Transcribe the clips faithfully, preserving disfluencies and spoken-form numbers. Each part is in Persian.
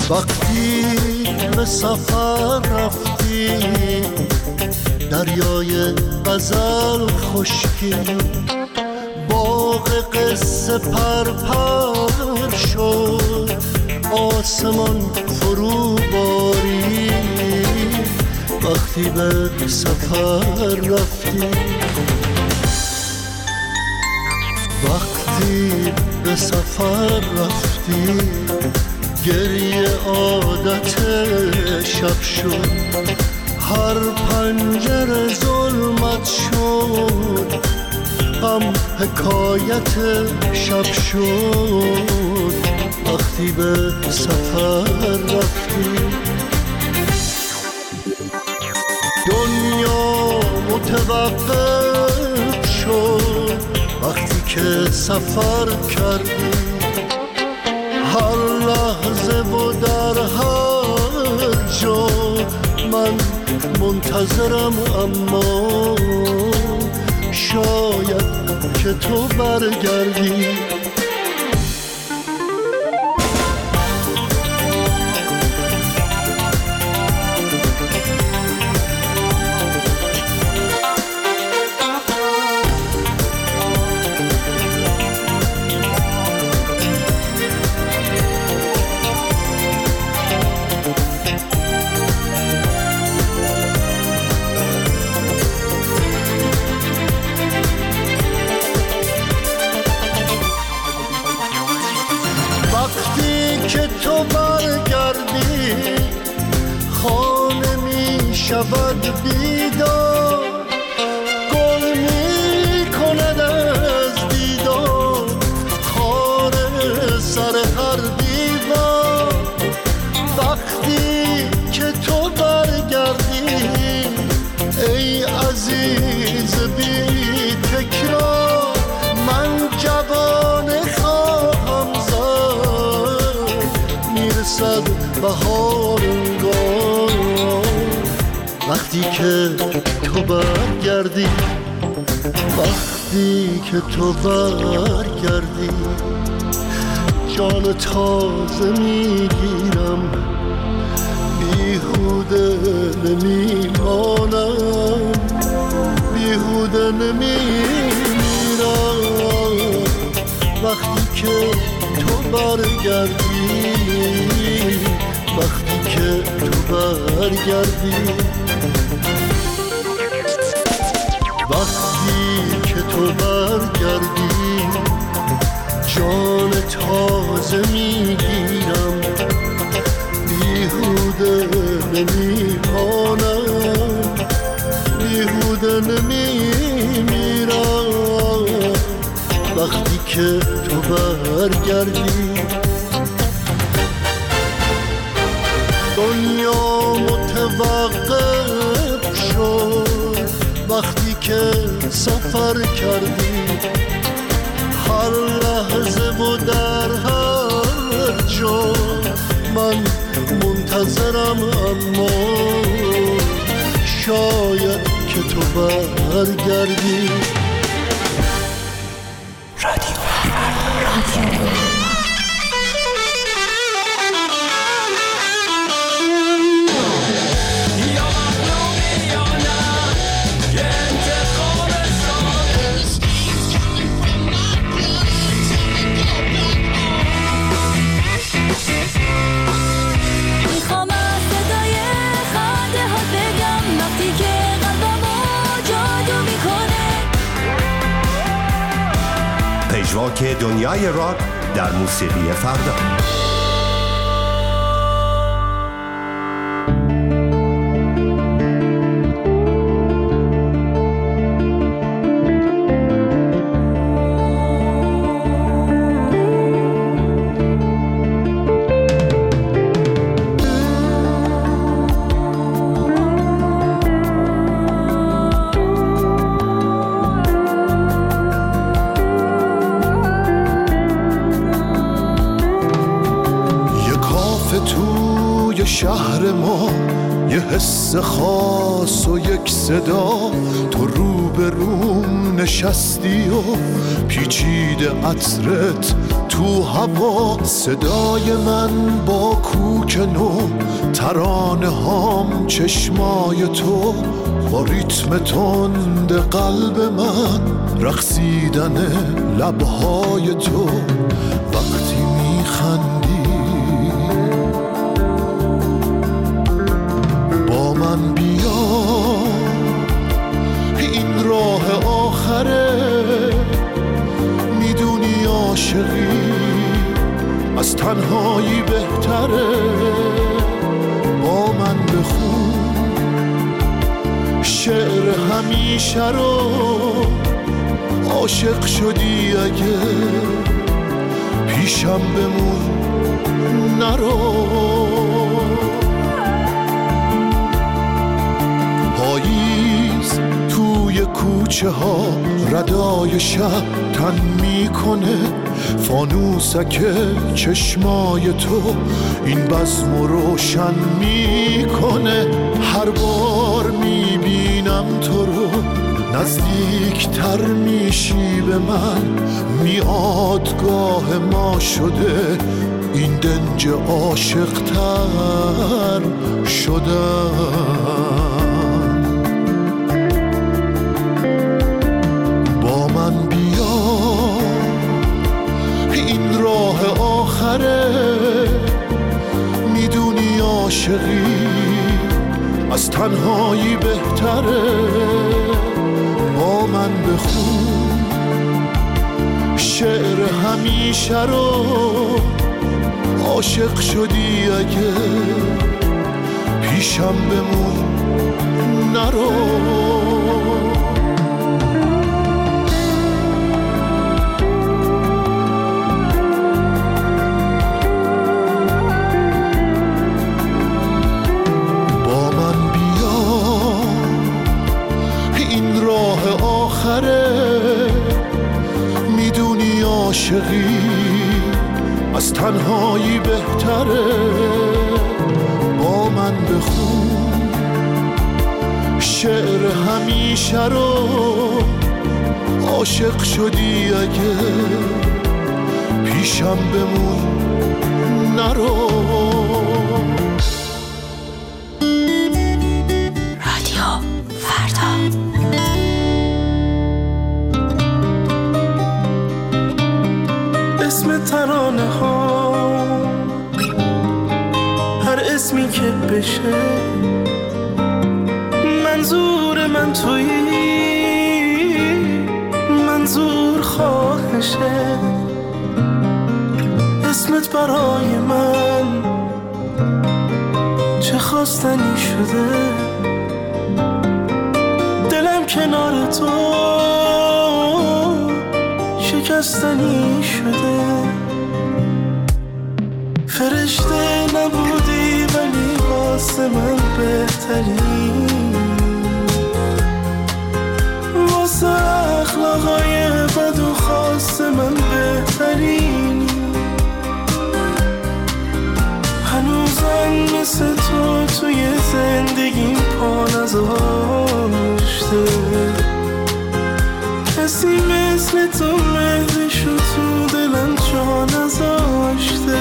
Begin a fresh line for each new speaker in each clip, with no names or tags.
وقتی به سفر رفتی دریای غزل خشکی، باغ قصه پرپر شد، آسمان فرو باری. وقتی به سفر رفتی، وقتی به سفر رفتی، گریه عادت شب شد، هر پنجره ظلمت شد، غم حکایت شب شد. وقتی به سفر رفتی، دنیا متوقف شد وقتی که سفر کردی، هر لحظه و در هر جا من منتظرم، اما شاید که تو برگردی. شود بیدار، گل می کند از دیدار، خار سر هر دیوار. وقتی که تو برگردی ای عزیز بی تکرار، من جوانه خواهم زد، میرسد بهار انگار. وقتی که تو برگردی، وقتی که تو برگردی، جان تازه میگیرم، بیهوده نمیمانم، بیهوده نمیمیرم. وقتی که تو برگردی، وقتی که تو برگردی، وقتی که تو برگردی، جان تازه میگیرم، بیهوده نمیمانم، بیهوده نمیمیرم. وقتی که تو برگردی، دنیا متوقف شد وقتی که سفر کردی، هر لحظه و در هر جا من منتظرم، اما شاید که تو برگردی. رادیو رادیو
پژواک دنیای راک در موسیقی فردا.
شهر ما یه حس خاص و یک صدا، تو رو به روم نشستی و پیچیده عطرت تو هوا صدای من با کوک نو، ترانه هام چشمای تو، با ریتم تند قلب من رقصیدن لبهای تو. وقتی میخندی با من بیا، این راه آخره، میدونی عاشقی از تنهایی بهتره. با من بخون شعر همیشه رو، عاشق شدی اگه پیشم بمون نرو. پاییز توی کوچه ها ردای شب تن میکنه، فانوسک چشمای تو این بزم رو روشن میکنه. هر بار میبینم تو رو نزدیکتر میشی به من، میادگاه ما شده این دنج عاشق‌تر شدن. با من بیا این راه آخره، میدونی عاشقی از تنهایی بهتره. با من بخون شعر همیشه رو، عاشق شدی اگه پیشم بمون نرو. میدونی عاشقی از تنهایی بهتره. با من بخون شعر همیشه رو، عاشق شدی اگه پیشم بمون نرو.
اسم ترانه ها هر اسمی که بشه، منظور من تویی، منظور خواهشه. اسمت برای من چه خواستنی شده، دلم کنار تو شکستنی شده. فرشته نبودی ولی واسه من بهتری، واسه اخلاقای بد و خاص من بهترین. هنوزم مثل تو توی زندگیم پا نذاشته، کسی مثل تو مهرشو تو دلم جا نذاشته.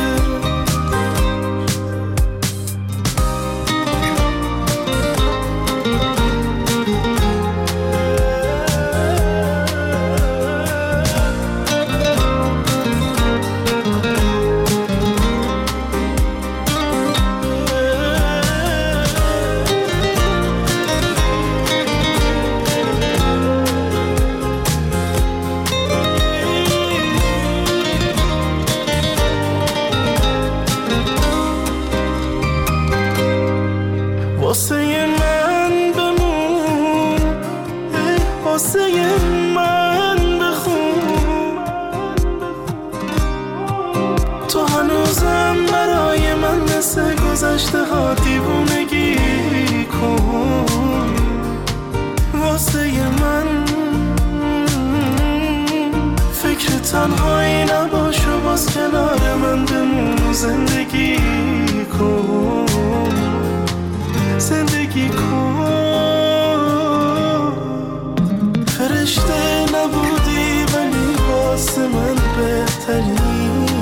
واسه من بمون، واسه من بخون، تو هنوزم برای من مثل گذشته ها دیوونگی کن. واسه من فکر تنهایی نباش و باز کنار من بمون، زندگی کن، زندگی کن. فرشته نبودی ولی واسه من بهتری،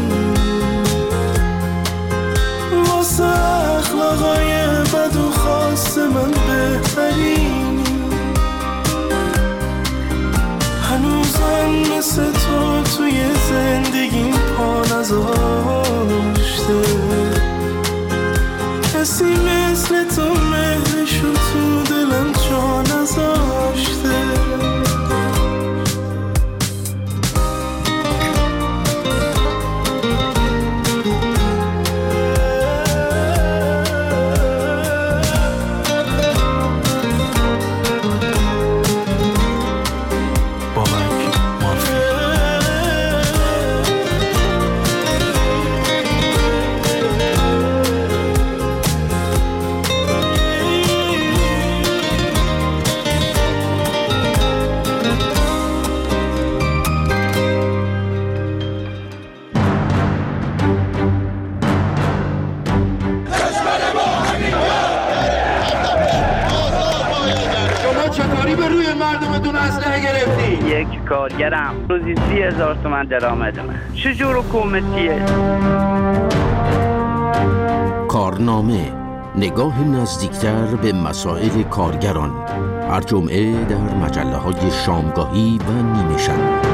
آفرینی. هنوزم مثل تو توی زندگیم پا نذاشته، کسی مثل تو مهرشو تو دلم جا نذاشته.
کارگرم روزی سی هزار تومن درآمدمه. چجور حکومتیه؟
کارنامه، نگاه نزدیکتر به مسائل کارگران، هر جمعه در مجله های شامگاهی و نیمه شب.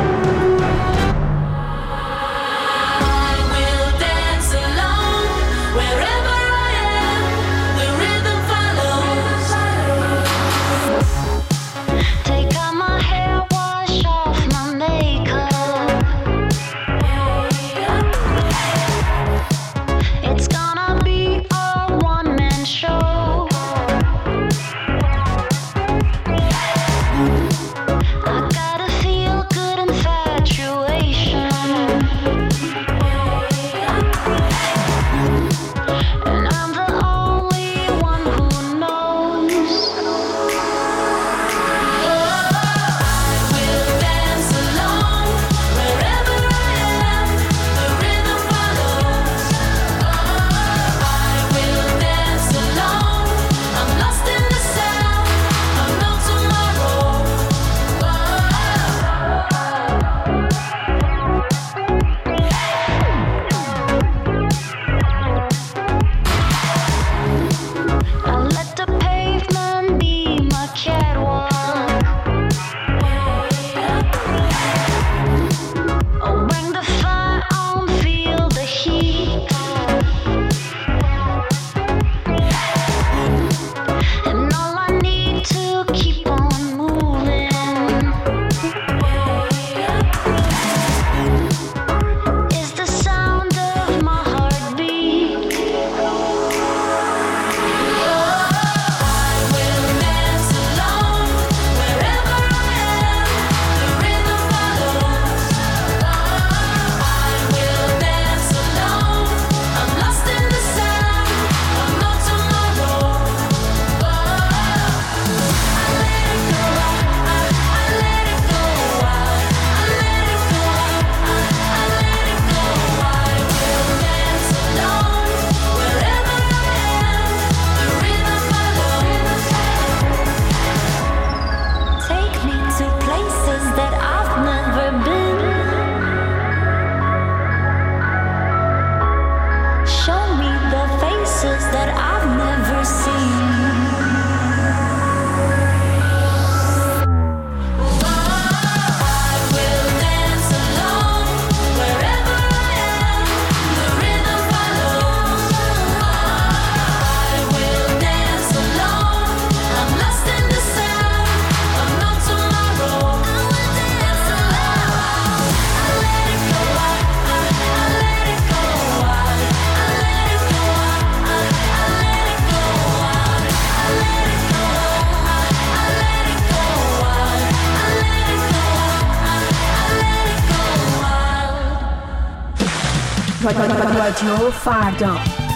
رادیو فردا.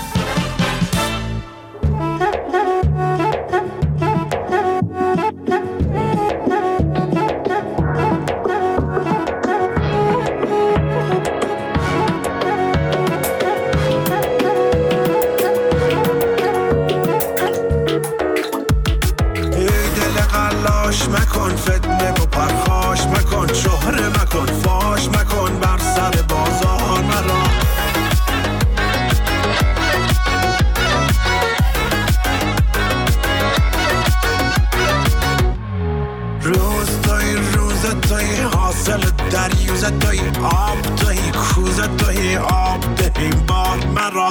مکن فتنه و پرخاش مکن، شهره مکن، فاش مکن، بر سر بازار مرا روزت توی آب توی کوزت توی آب دهی بار مرا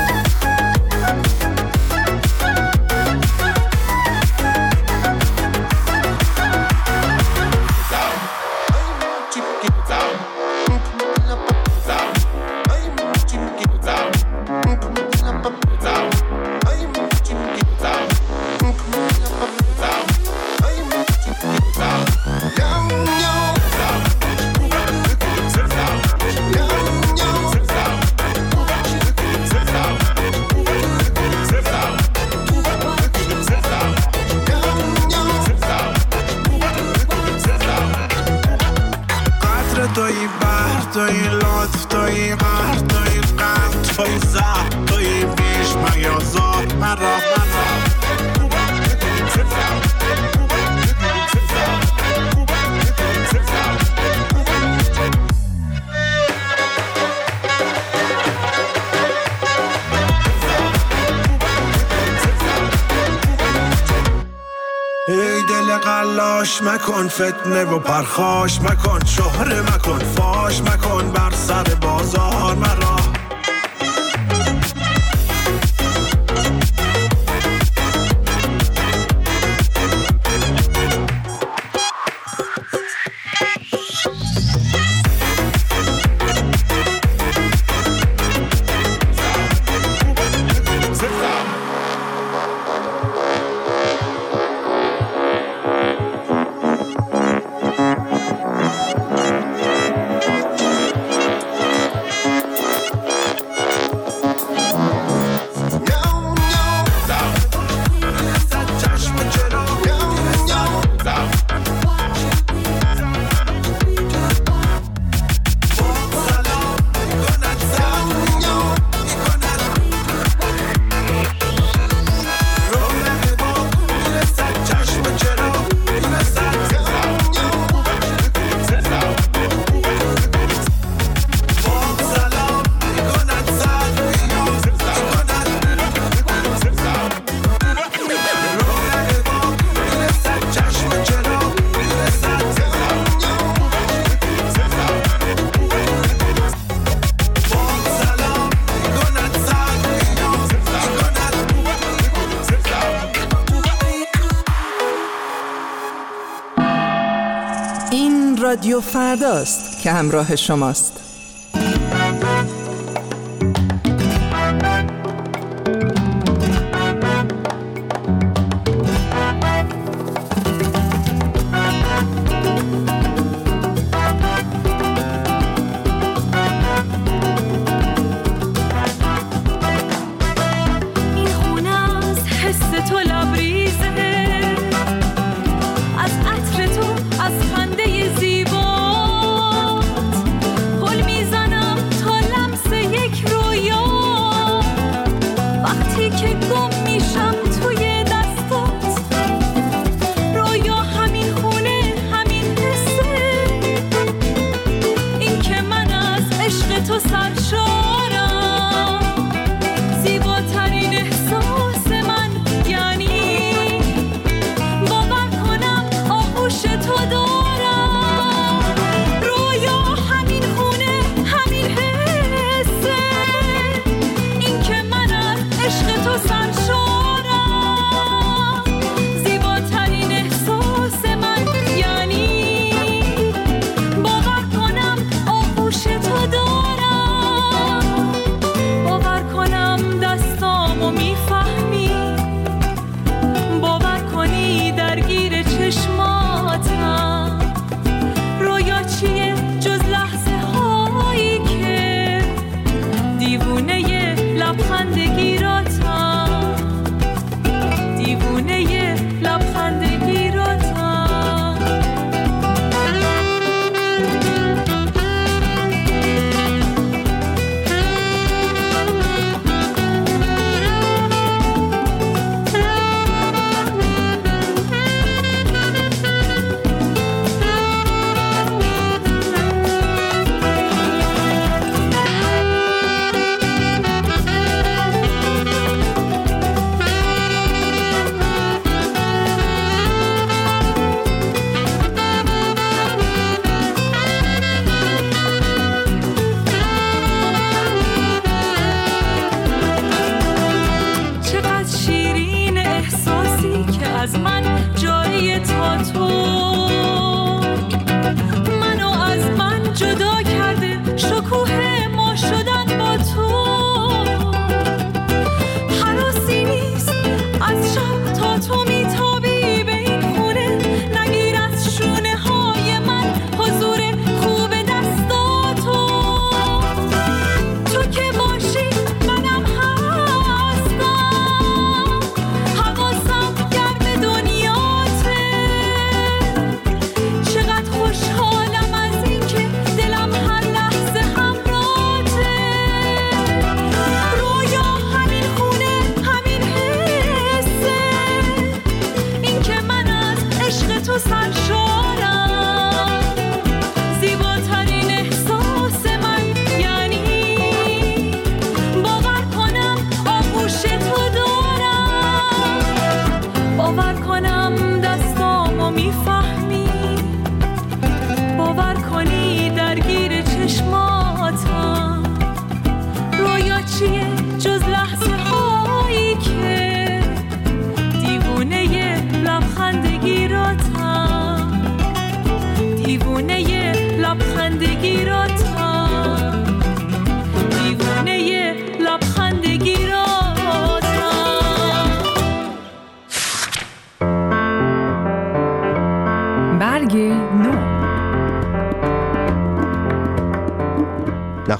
توی بحر توی لطف توی قهر توی غم توی زهر توی بیش میازار مرا مرا ای دل قلاش مکن فتنه و پرخاش مکن شهره مکن فاش مکن بر سر بازار مرا
رادیو فرداست که همراه شماست.
از عطر تو، از خنده زیبات،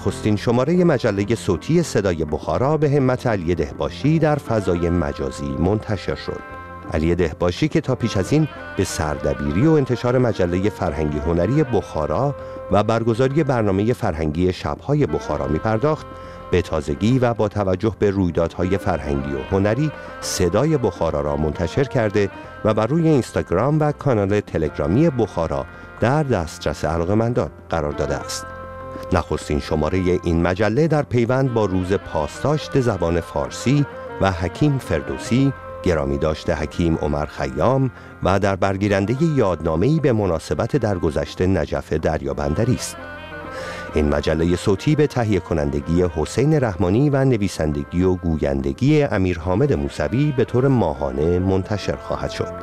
نخستین شماره مجله صوتی صدای بخارا به همت علی دهباشی در فضای مجازی منتشر شد. علی دهباشی که تا پیش از این به سردبیری و انتشار مجله فرهنگی هنری بخارا و برگزاری برنامه فرهنگی شب‌های بخارا می پرداخت، به تازگی و با توجه به رویدادهای فرهنگی و هنری صدای بخارا را منتشر کرده و بر روی اینستاگرام و کانال تلگرامی بخارا در دسترس علاقه‌مندان قرار داده است. نخستین شماره این مجله در پیوند با روز پاسداشت زبان فارسی و حکیم فردوسی، گرامی داشته حکیم عمر خیام و در برگیرنده یادنامه‌ای به مناسبت درگذشت نجف دریابندری است. این مجله صوتی به تهیه کنندگی حسین رحمانی و نویسندگی و گویندگی امیر حامد موسوی به طور ماهانه منتشر خواهد شد.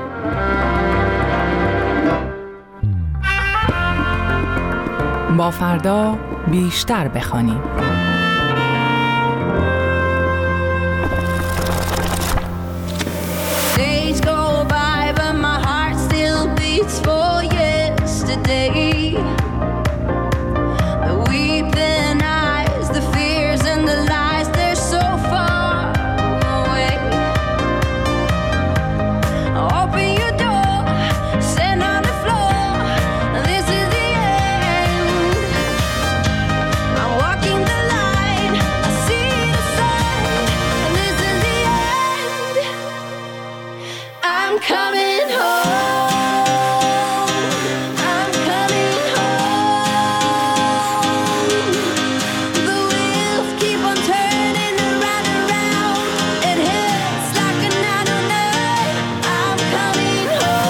با فردا بیشتر بخوانیم.
Days go by but my heart still beats for yesterday. The weeping eyes, the fears and the lies, they're so far away. Open your door, stand on the floor, this is the end. I'm walking the line, I see the sun, and this is the end. I'm coming home, I'm coming home. The wheels keep on turning around and around. It hits like a nine oh nine. I'm coming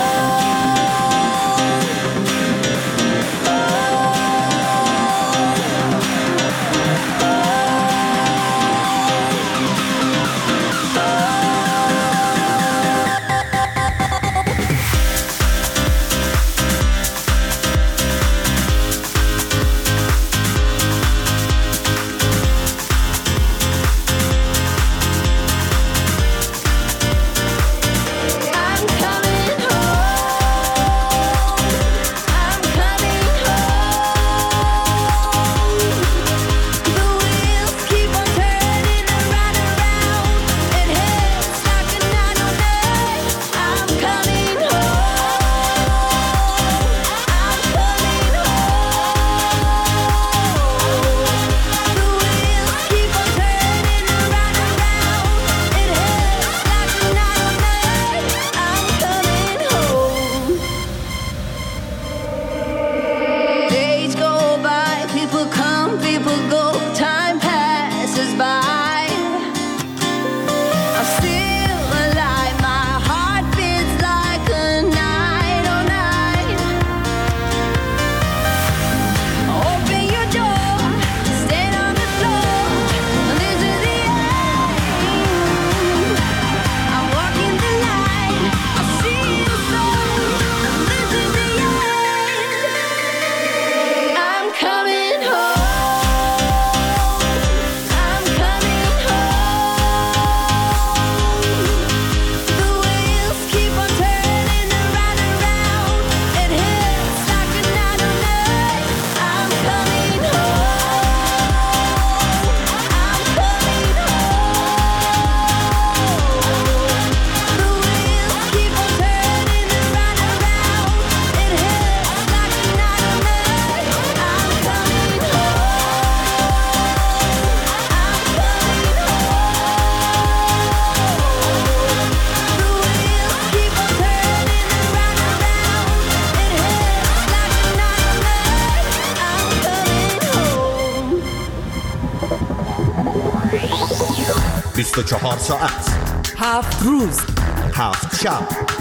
بیست و چهار ساعت،
هفت روز،
هفت شب،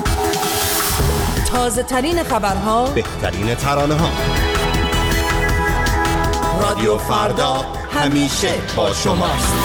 تازه ترین خبرها،
بهترین ترانه ها. رادیو فردا همیشه با شماست.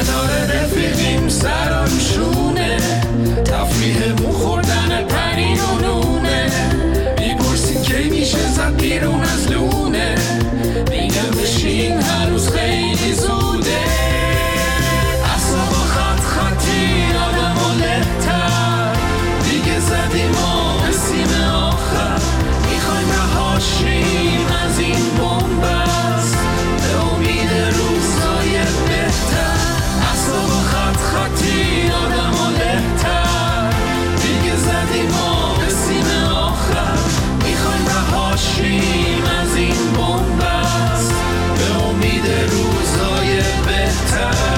کنار رفیقیم سرم شونه، تفریحمون خوردن پنیر و نونه، میپرسین کی میشه زد بیرون از لونه، میگم بشین هنوز خیلی زوده. اصلا خط خطی آدم و لهتر، دیگه زدیم ما به سیم آخر، میخوایم رهاشیم از این بومبست به امید روزهای بهتر. اصلا خط خطی آدم و لهتر، دیگه زدیم ما به سیم آخر، میخوایم رهاشیم از این بومبست به امید روزهای بهتر.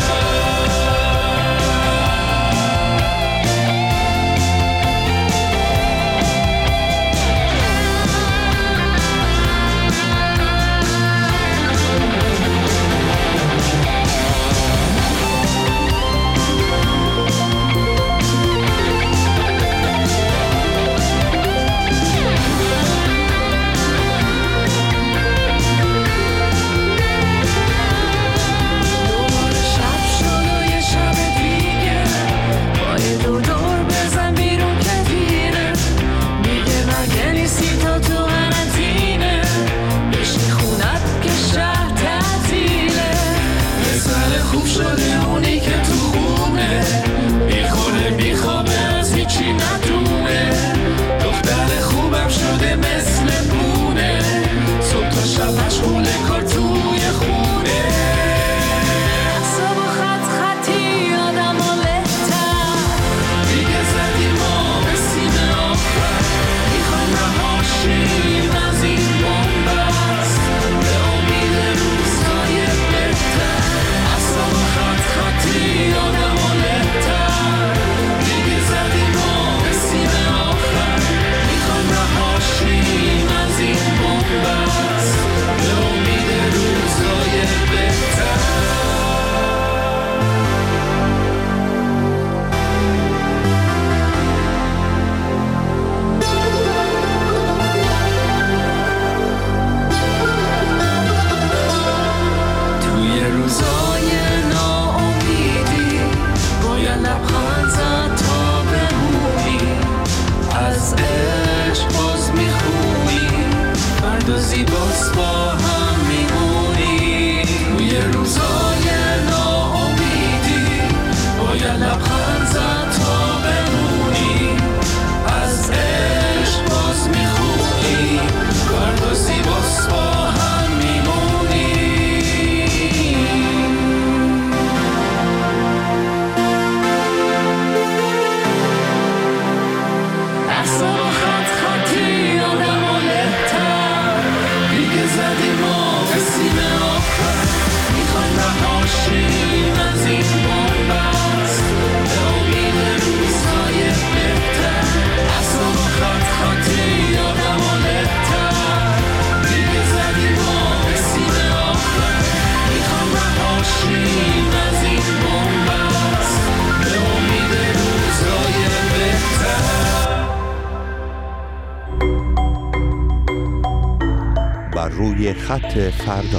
روی خط فردا.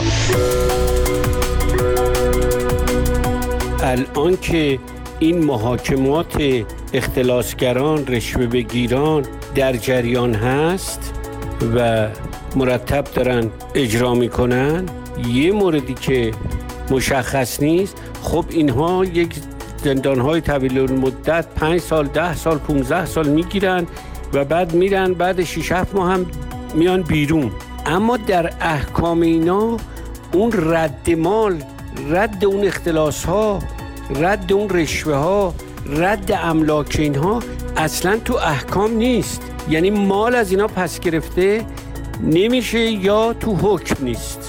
الان که این محاکمات اختلاسگران، رشوه بگیران در جریان هست و مرتب دارن اجرا میکنن، یه موردی که مشخص نیست، خب اینها یک زندانهای طویل المدت پنج سال، ده سال، پونزده سال میگیرن و بعد میرن، بعد شش هفت ماه هم میان بیرون. اما در احکام اینا اون رد مال، رد اون اختلاس ها، رد اون رشوه ها، رد املاک اینها اصلا تو احکام نیست. یعنی مال از اینا پس گرفته نمیشه یا تو حکم نیست.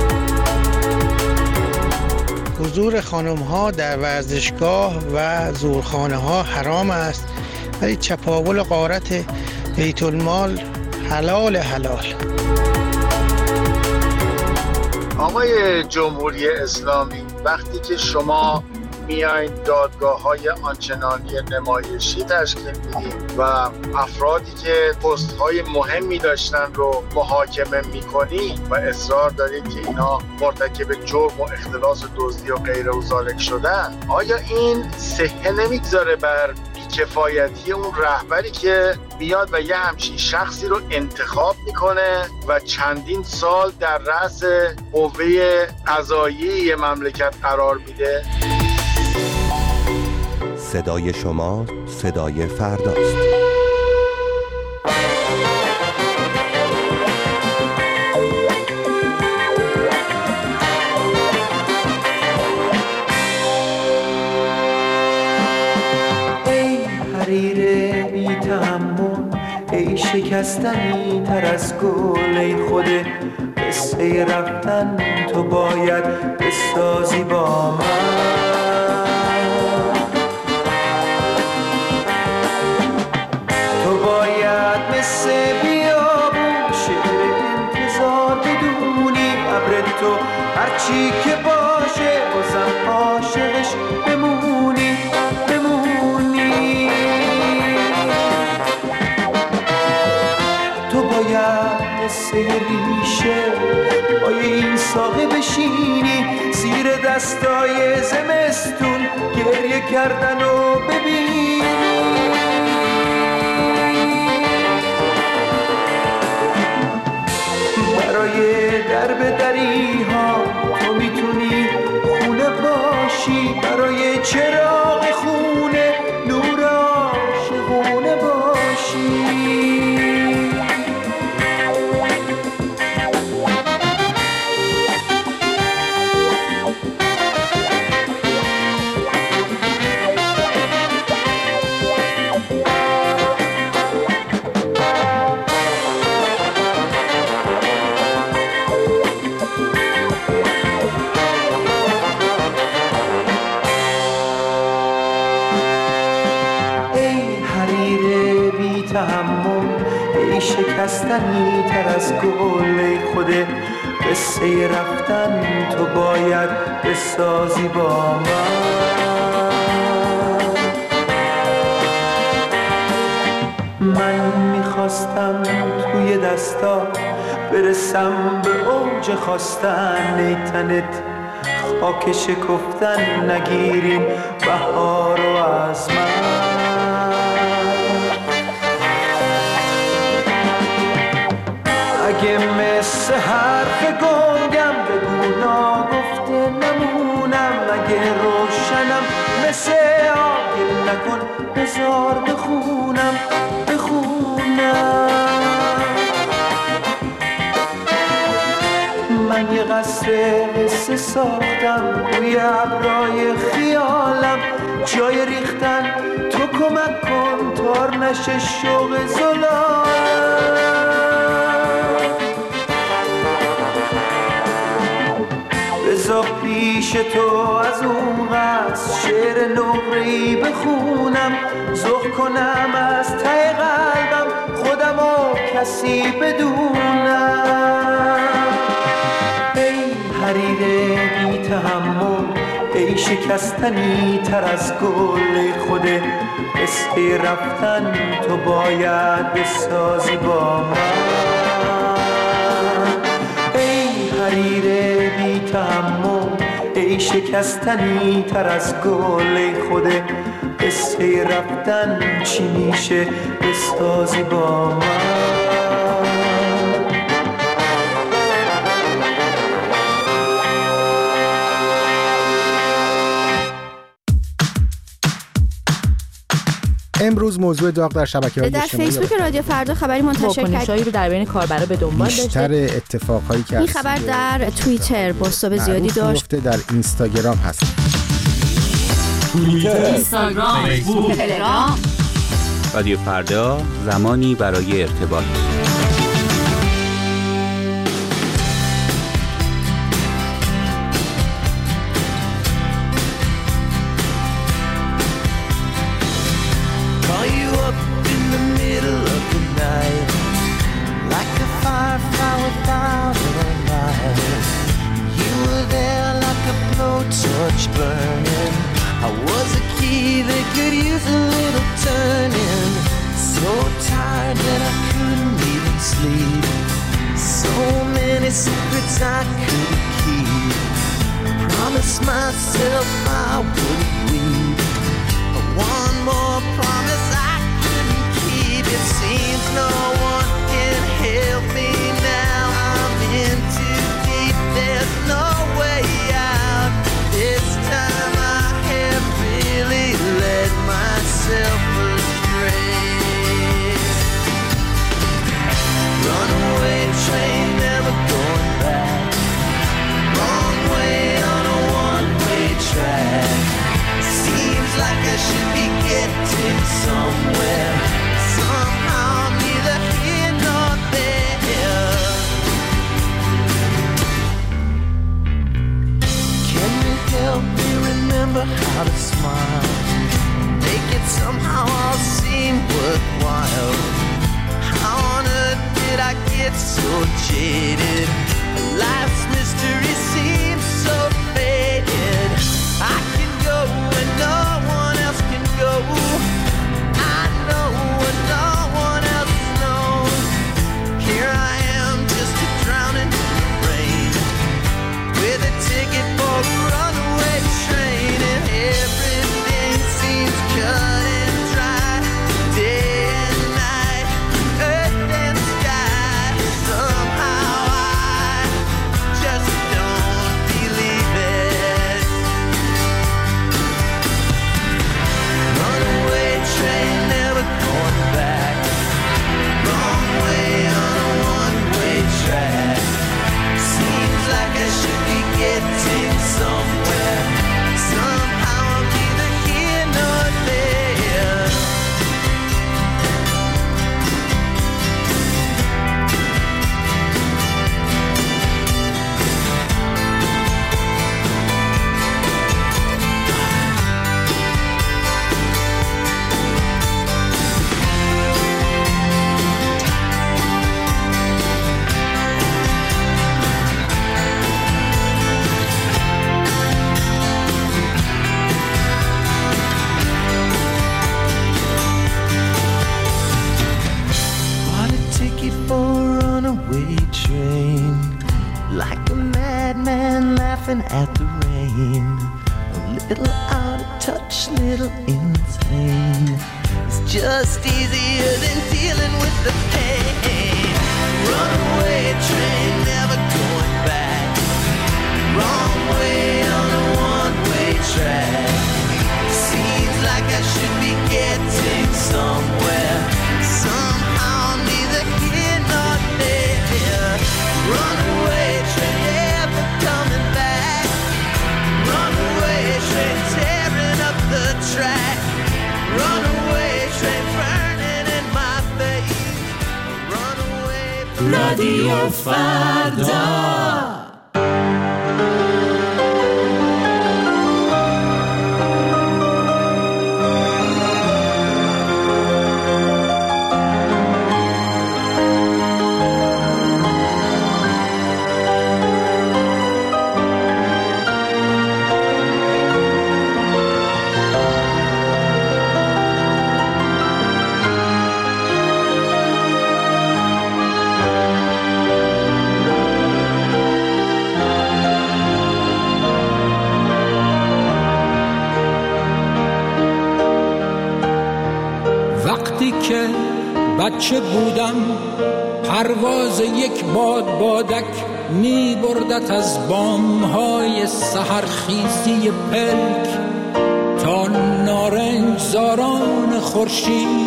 حضور خانم ها در ورزشگاه و زورخانه ها حرام است، ولی چپاول و غارت بیت المال حلال حلال.
آقای جمهوری اسلامی، وقتی که شما میاین دادگاه های آنچنانی نمایشی تشکیل میدید و افرادی که پست های مهمی داشتن رو محاکمه میکنید و اصرار دارید که اینا مرتکب جرم و اختلاس و دزدی و غیره و ذالک شدن، آیا این صحه نمیگذاره بر بی‌کفایتی اون رهبری که میاد و یه همچین شخصی رو انتخاب میکنه و چندین سال در رأس قوه قضاییه مملکت قرار میده؟
صدای شما صدای فرداست.
ای شکستنی تر از گل، ای خود قصه رفتن تو باید بسازی با من. تو باید مثل بیابون شعر انتظار بدونی، ابر تو هرچی که باشه بازم عاشقش بمونی بمونی. تو باید مثل ریشه پای این ساقه بشینی، زیر دستای زمستون گریه کردن و ببینی. برای درب دری ها تو میتونی خونه باشی، برای چراغ خونه نور عاشقونه باشی. شکستنی تر از گل، خود قصه رفتن تو باید بسازی با من. من میخواستم توی دستا برسم به اوج خواستن، ای تنت خاک شکفتن نگیریم بهار رو از من. اگه مثل حرف گنگم بگو ناگفته نمونم، اگه روشنم مثل آگل نکن بذار بخونم بخونم. من یه قصر قصه ساختم روی ابرای خیالم، جای ریختن تو کمک کن تار نشه شوق زلالم. بذار پیش تو از اون قصد شعر نقره‌ای بخونم، ذوق کنم از ته قلبم خودم و کسی بدونم. ای حریر بی تحمل، ای شکستنی تر از گل، خود قصه رفتن تو باید بسازی با من. حریر بی تحمل، ای شکستنی تر از گل، ای خود قصه رفتن چی میشه بسازی با من.
امروز موضوع داغ در شبکه‌های اجتماعی
در فیسبوک رادیو فردا خبری منتشر کرد
واکنش‌هایی رو در بین کاربرا به دنبال داشته.
بیشتر اتفاقایی که
این خبر در توییتر بازتاب زیادی داشت،
در اینستاگرام هست.
توییتر، اینستاگرام، فیسبوک، تلگرام. رادیو فردا، زمانی برای ارتباط. I
could use a little turning. So tired that I couldn't even sleep. So many secrets I couldn't keep. Promised myself I wouldn't weep. But one more promise I couldn't keep. It seems no one can help me now. I'm in too deep, there's no way out. This time I have really led myself astray. Runaway train, never going back. Wrong way on a one-way track. Seems like I should be getting somewhere. Somehow neither here nor there. Can you help me remember how to smile? Make it somehow all seem worthwhile. How on earth did I get so jaded? Life's mystery seems so faded. I can go where no one else can go. I know what no one else knows. Here I am, just a drowning in the rain, with a ticket for a runaway train, and everything seems cut and dry. Day and night, earth and sky. Somehow I just don't believe it. Runaway train, never going back. Wrong way on a one-way track. Seems like I should be getting somewhere. Somehow I'm neither here nor there. Bought a ticket for a runaway train, like a madman laughing at the rain. A little out of touch, little insane. It's just easier than dealing with the pain. Runaway train, never going back. Wrong way on a one-way track. Seems like I should be getting somewhere. Somehow neither here nor there. Runaway train, never coming back. Runaway train, tearing up the track. Runaway train, burning in my face. Runaway.
رادیو فردا.
وقتی که بچه بودم پرواز یک باد بادک می بردت از بامهای سحرخیزی پلک تا نارنج زاران خورشید.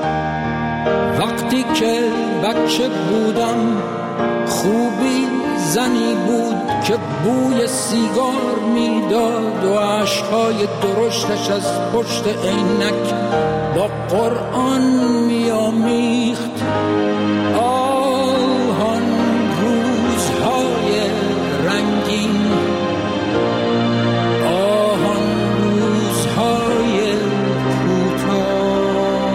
وقتی که بچه بودم خوبی زنی بود که بوی سیگار میداد و عشقهای درشتش از پشت عینک با قرآن میامیخت. آهان روزهای رنگین، آهان روزهای کوتاه.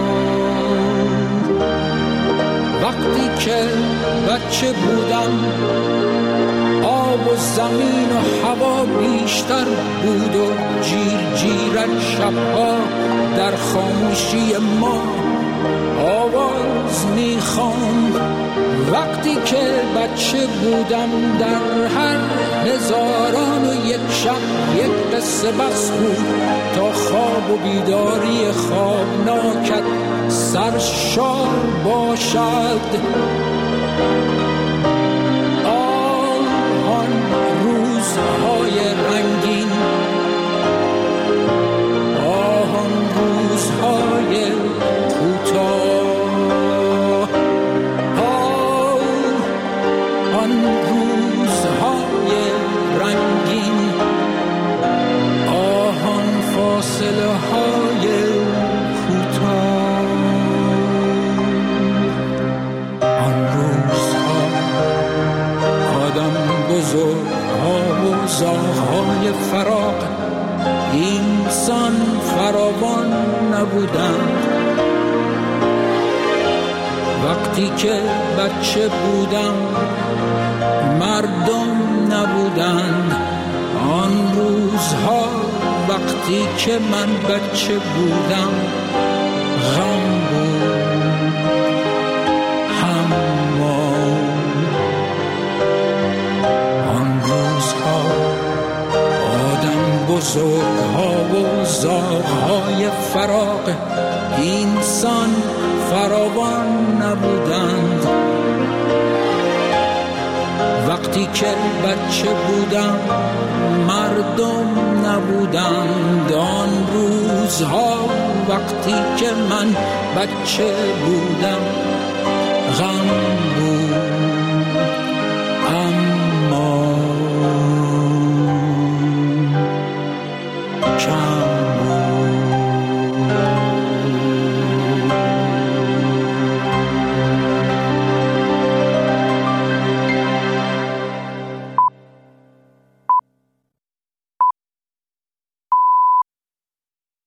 وقتی که بچه بودم آب و زمین و هوا بیشتر بود و جیر زنجیرت شبها در خاموشی ما آواز میخواند. وقتی که بچه بودم در هر هزاران و یک شب یک قصه بس بود تا خواب و بیداری خوابناکت سرشار باشد. آن روزهای رنگین، آن روزهای کوتاه، آن روزهای رنگین، آن فاصله های کوتاه، آن روزها آدم بزرگها و زاغهای فراق اینسان فراوان نبودند. وقتی که بچه بودم مردم نبودند. آن روزها وقتی که من بچه بودم غم بود، حمام. آن روزها آدم بزرگها و زاغهای فراق اینسان فراوان نبودند. وقتی که بچه بودم مردم نبودند. آن روزها وقتی که من بچه بودم غم بود.